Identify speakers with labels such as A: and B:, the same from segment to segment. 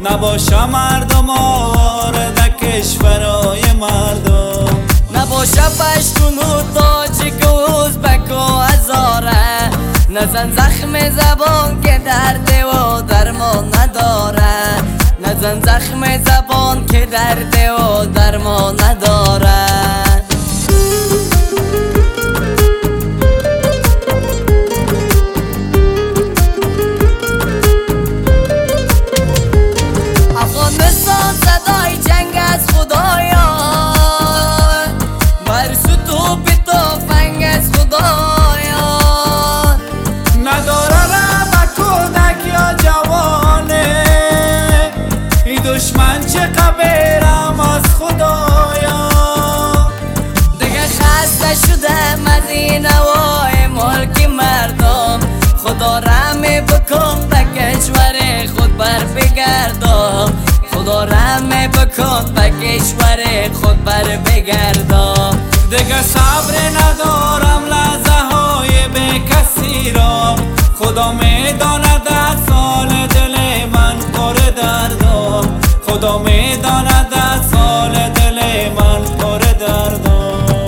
A: نباشه مردم آواره کشورای مردم،
B: نباشه پشتون و تاجیک و ازبک و هزاره، نزن زخم زبان که درد و درمان نداره، نزن زخم زبان که درد و درمان نداره. افغانستان صدای جنگ از خدایا، برسو توپ تفنگ از خدایا،
A: نداره رحم کودک یا جوانه، ای دشمن چه قبیرم از خدایا.
B: دیگه خسته شدم از این هوای ملک مردم، خدا رحم بکن به کشور خود بر بگردم، خدا رحم بکن به کشور خود بر بگردم.
A: دیگه صبر ندارم لحظه های بی کسی را، خدا میداند از سال دل من پر دردم، خدا میداند از سال دل من پر دردم.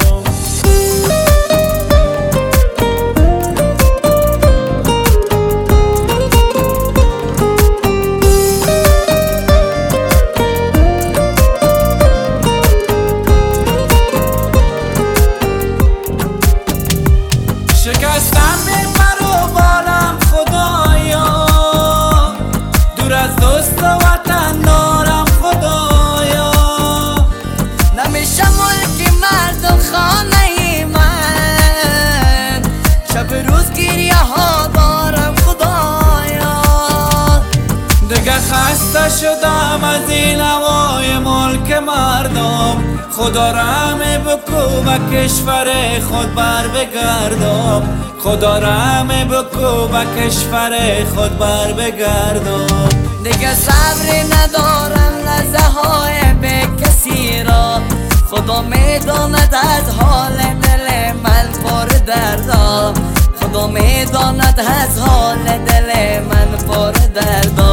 A: شکستم میپر و بالم خدایا، دور از دوست و وطن دارم خدایا.
B: نمیشه ملک مردم خانه من، شب روز گریه ها دارم خدایا.
A: دیگه خسته شدم از این هوای ملک مردم، خدا رحم بکو به کشور خود بر بگردم، خدا رحم بکو به کشور خود بر بگردم.
B: دیگه صبر ندارم لحظه های به کسی را، خدا میداند از حال دل من پر دردم، خدا میداند از حال دل من پر دردم.